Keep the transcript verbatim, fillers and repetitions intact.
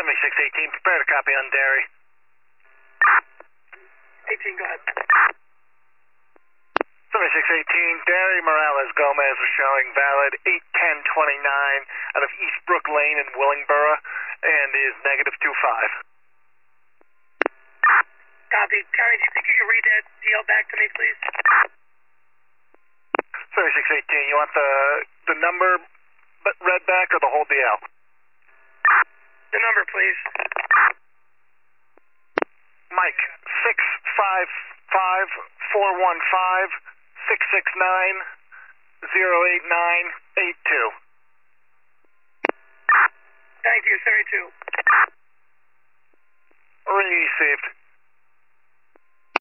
seventy-six eighteen, prepare to copy on Derry. eighteen, go ahead. seventy-six eighteen, Derry Morales Gomez is showing valid eight ten twenty-nine out of Eastbrook Lane in Willingboro and is negative two five. Copy. Terry, do you think you can read that deal back to me, please? seventy-six eighteen, you want the the number read back or the whole D L? The number, please. Mike, six five five four one five six six nine zero eight nine eight two. Thank you, seventy-two. Received.